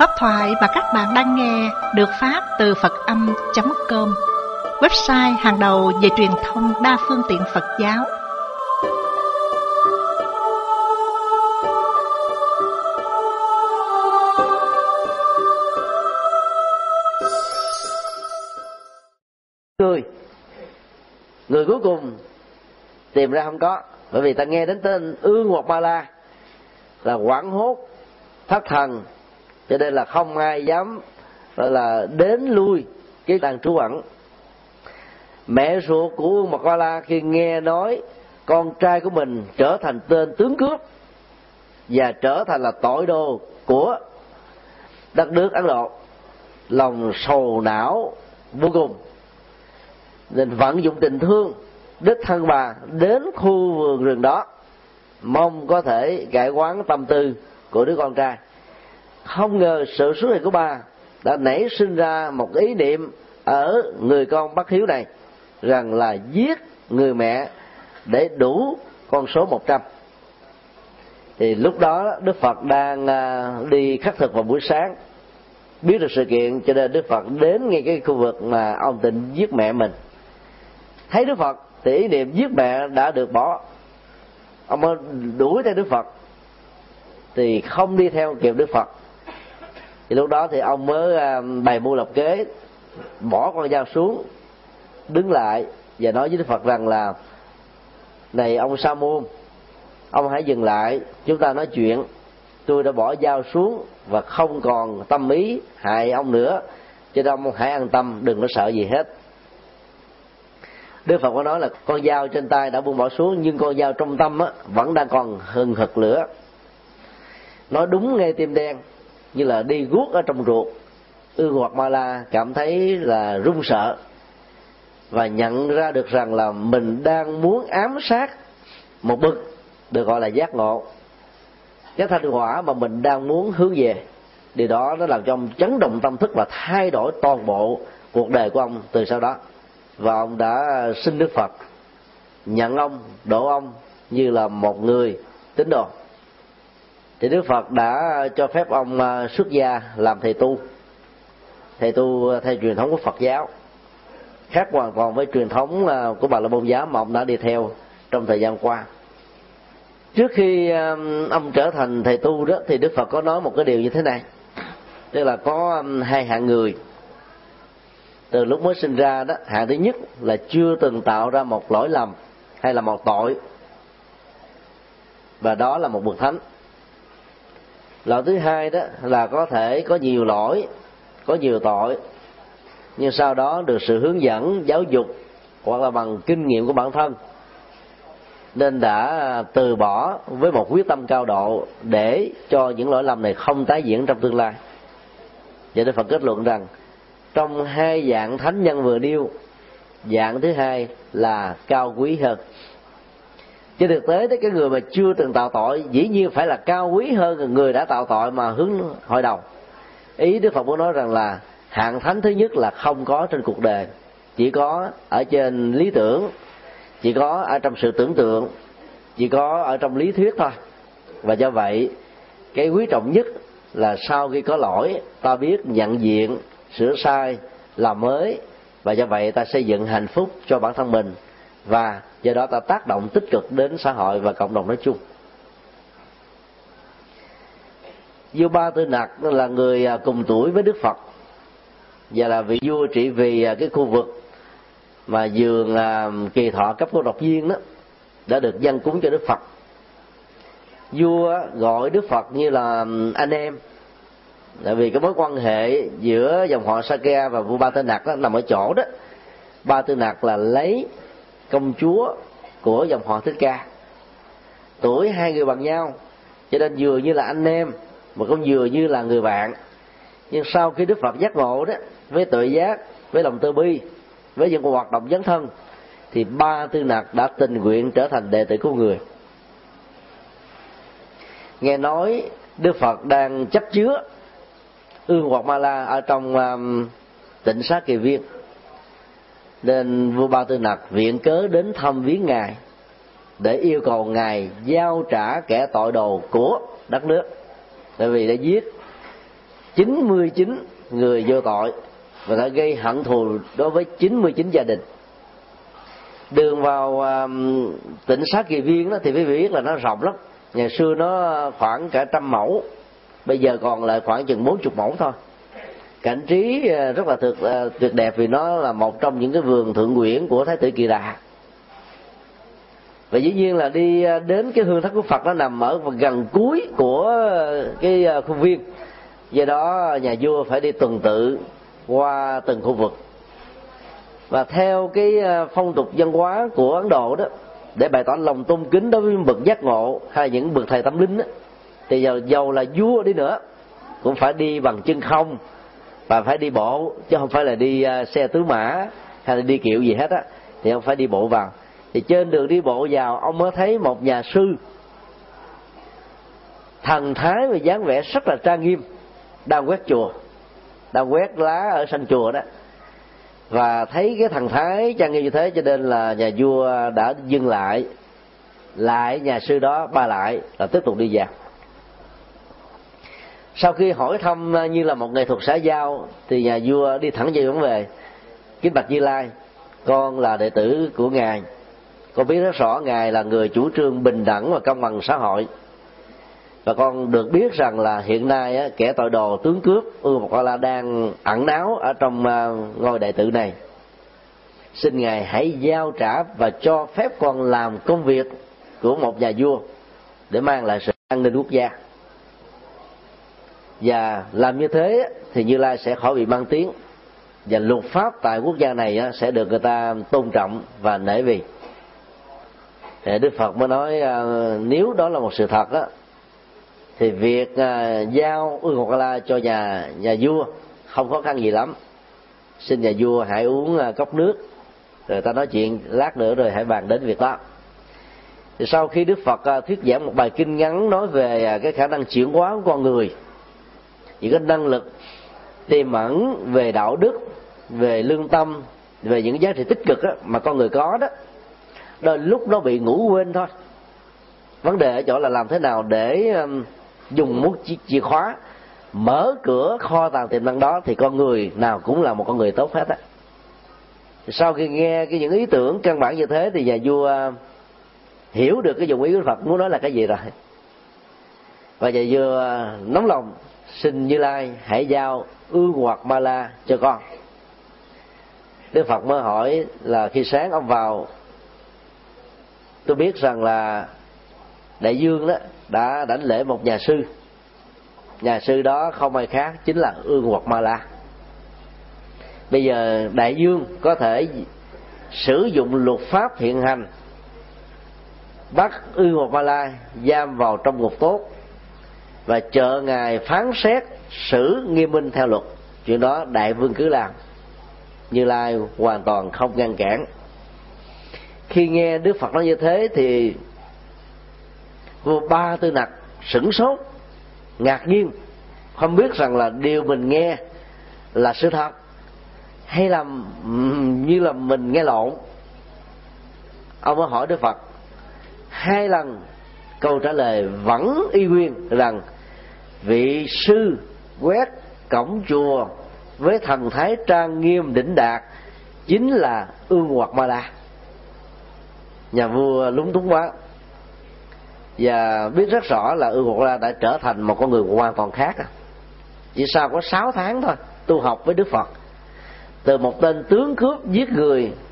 Pháp thoại mà các bạn đang nghe được phát từ Phật-âm.com, website hàng đầu về truyền thông đa phương tiện Phật giáo. Người cuối cùng tìm ra không có, bởi vì ta nghe đến tên Ương Hoặc Ma La là hoảng hốt thất thần, cho nên là không ai dám là đến lui cái đàn trú ẩn. Mẹ ruột của Ương Hoặc Ma La khi nghe nói con trai của mình trở thành tên tướng cướp và trở thành là tội đồ của đất nước Ấn Độ, lòng sầu não vô cùng, nên vận dụng tình thương đích thân bà đến khu vườn rừng đó, mong có thể cải quán tâm tư của đứa con trai. Không ngờ sự xuất hiện của bà đã nảy sinh ra một ý niệm ở người con bất hiếu này, rằng là giết người mẹ để đủ con số 100. Thì lúc đó Đức Phật đang đi khất thực vào buổi sáng, biết được sự kiện cho nên Đức Phật đến ngay cái khu vực mà ông định giết mẹ mình. Thấy Đức Phật thì ý niệm giết mẹ đã được bỏ, ông mới đuổi theo Đức Phật thì không đi theo kịp Đức Phật. Thì lúc đó thì ông mới bày mưu lập kế, bỏ con dao xuống, đứng lại và nói với Đức Phật rằng là: này ông Sa Môn, ông hãy dừng lại, chúng ta nói chuyện. Tôi đã bỏ dao xuống và không còn tâm ý hại ông nữa, cho nên ông hãy an tâm, đừng có sợ gì hết. Đức Phật có nói là con dao trên tay đã buông bỏ xuống, nhưng con dao trong tâm vẫn đang còn hừng hực lửa. Nói đúng ngay tim đen, như là đi guốc ở trong ruột. Ương Hoặc Ma La cảm thấy là run sợ và nhận ra được rằng là mình đang muốn ám sát một bậc được gọi là giác ngộ, cái thanh hỏa mà mình đang muốn hướng về. Điều đó nó làm cho ông chấn động tâm thức và thay đổi toàn bộ cuộc đời của ông từ sau đó. Và ông đã xin Đức Phật nhận ông, độ ông như là một người tín đồ. Thì Đức Phật đã cho phép ông xuất gia làm thầy tu. Thầy tu theo truyền thống của Phật giáo, khác hoàn toàn với truyền thống của Bà La Môn giáo mà ông đã đi theo trong thời gian qua. Trước khi ông trở thành thầy tu đó, thì Đức Phật có nói một cái điều như thế này, tức là có hai hạng người. Từ lúc mới sinh ra đó, hạng thứ nhất là chưa từng tạo ra một lỗi lầm hay là một tội, và đó là một bậc thánh. Loại thứ hai đó là có thể có nhiều lỗi, có nhiều tội, nhưng sau đó được sự hướng dẫn, giáo dục hoặc là bằng kinh nghiệm của bản thân, nên đã từ bỏ với một quyết tâm cao độ để cho những lỗi lầm này không tái diễn trong tương lai. Vậy Đức Phật kết luận rằng trong hai dạng thánh nhân vừa nêu, dạng thứ hai là cao quý hơn. Trên thực tế đấy, cái người mà chưa từng tạo tội dĩ nhiên phải là cao quý hơn người đã tạo tội mà hướng hồi đầu. Ý Đức Phật muốn nói rằng là hạng thánh thứ nhất là không có trên cuộc đời, chỉ có ở trên lý tưởng, chỉ có ở trong sự tưởng tượng, chỉ có ở trong lý thuyết thôi. Và do vậy cái quý trọng nhất là sau khi có lỗi, ta biết nhận diện, sửa sai, làm mới, và do vậy ta xây dựng hạnh phúc cho bản thân mình, và do đó ta tác động tích cực đến xã hội và cộng đồng nói chung. Vua Ba Tư Nặc là người cùng tuổi với Đức Phật và là vị vua trị vì cái khu vực mà vườn Kỳ Thọ cấp cô độc viên đó đã được dâng cúng cho Đức Phật. Vua gọi Đức Phật như là anh em, tại vì cái mối quan hệ giữa dòng họ Sakya và vua Ba Tư Nặc đó nằm ở chỗ đó. Ba Tư Nặc là lấy công chúa của dòng họ Thích Ca, tuổi hai người bằng nhau, cho nên vừa như là anh em mà cũng vừa như là người bạn. Nhưng sau khi Đức Phật giác ngộ đó, với tuệ giác, với lòng từ bi, với những hoạt động dấn thân, thì Ba Tư Nặc đã tình nguyện trở thành đệ tử của người. Nghe nói Đức Phật đang chấp chứa Ương Hoặc Ma La ở trong Tịnh Xá Kỳ Viên, nên vua Ba Tư Nặc viện cớ đến thăm viếng ngài để yêu cầu ngài giao trả kẻ tội đồ của đất nước, tại vì đã giết 99 người vô tội và đã gây hận thù đối với 99 gia đình. Đường vào tỉnh Xá Kỳ Viên đó thì quý vị biết là nó rộng lắm. Ngày xưa nó khoảng cả 100 mẫu, bây giờ còn lại khoảng chừng 40 mẫu thôi. Cảnh trí rất là tuyệt đẹp, vì nó là một trong những cái vườn thượng quyển của Thái tử Kỳ Đà. Và dĩ nhiên là đi đến cái hương thất của Phật nó nằm ở gần cuối của cái khuôn viên, do đó nhà vua phải đi tuần tự qua từng khu vực. Và theo cái phong tục văn hóa của Ấn Độ đó, để bày tỏ lòng tôn kính đối với bậc giác ngộ hay những bậc thầy tâm linh đó, thì dầu là vua đi nữa cũng phải đi bằng chân không và phải đi bộ, chứ không phải là đi xe tứ mã hay là đi kiệu gì hết á, thì ông phải đi bộ vào. Thì trên đường đi bộ vào, ông mới thấy một nhà sư thần thái và dáng vẻ rất là trang nghiêm đang quét chùa, đang quét lá ở sân chùa đó. Và thấy cái thần thái trang nghiêm như thế, cho nên là nhà vua đã dừng lại nhà sư đó ba lại là tiếp tục đi vào. Sau khi hỏi thăm như là một nghệ thuật xã giao, thì nhà vua đi thẳng về vấn đề: kính bạch Như Lai, con là đệ tử của ngài, con biết rất rõ ngài là người chủ trương bình đẳng và công bằng xã hội, và con được biết rằng là hiện nay kẻ tội đồ tướng cướp Ương-Mộc-Ba-La đang ẩn náu ở trong ngôi đại tự này. Xin ngài hãy giao trả và cho phép con làm công việc của một nhà vua để mang lại sự an ninh quốc gia. Và làm như thế thì Như Lai sẽ khỏi bị mang tiếng, và luật pháp tại quốc gia này sẽ được người ta tôn trọng và nể vì. Đức Phật mới nói nếu đó là một sự thật đó, thì việc giao Ương-Mộc-Ba-La cho nhà vua không khó khăn gì lắm. Xin nhà vua hãy uống cốc nước, rồi ta nói chuyện lát nữa rồi hãy bàn đến việc đó. Thì sau khi Đức Phật thuyết giảng một bài kinh ngắn nói về cái khả năng chuyển hóa của con người, những cái năng lực tiềm ẩn về đạo đức, về lương tâm, về những giá trị tích cực mà con người có đó, đôi lúc nó bị ngủ quên thôi. Vấn đề ở chỗ là làm thế nào để dùng một chìa khóa mở cửa kho tàng tiềm năng đó, thì con người nào cũng là một con người tốt hết á. Sau khi nghe những ý tưởng căn bản như thế, thì nhà vua hiểu được cái dụng ý của Phật muốn nói là cái gì rồi, và nhà vua nóng lòng xin Như Lai hãy giao Ương-Mộc-Ba-La cho con. Đức Phật mới hỏi là khi sáng ông vào, tôi biết rằng là đại dương đó đã đảnh lễ một nhà sư. Nhà sư đó không ai khác chính là Ương-Mộc-Ba-La. Bây giờ đại dương có thể sử dụng luật pháp hiện hành, bắt Ương-Mộc-Ba-La giam vào trong ngục tốt và chờ ngài phán xét xử nghiêm minh theo luật. Chuyện đó đại vương cứ làm, Như Lai hoàn toàn không ngăn cản. Khi nghe Đức Phật nói như thế thì vua Ba Tư Nặc sửng sốt, ngạc nhiên, không biết rằng là điều mình nghe là sự thật hay là như là mình nghe lộn. Ông mới hỏi Đức Phật 2 lần, câu trả lời vẫn y nguyên rằng vị sư quét cổng chùa với thần thái trang nghiêm đỉnh đạt chính là Ương-Mộc-Ba-La. Nhà vua lúng túng quá, và biết rất rõ là Ương-Mộc-Ba-La đã trở thành một con người hoàn toàn khác. Chỉ sau có 6 tháng thôi tu học với Đức Phật, từ một tên tướng cướp giết người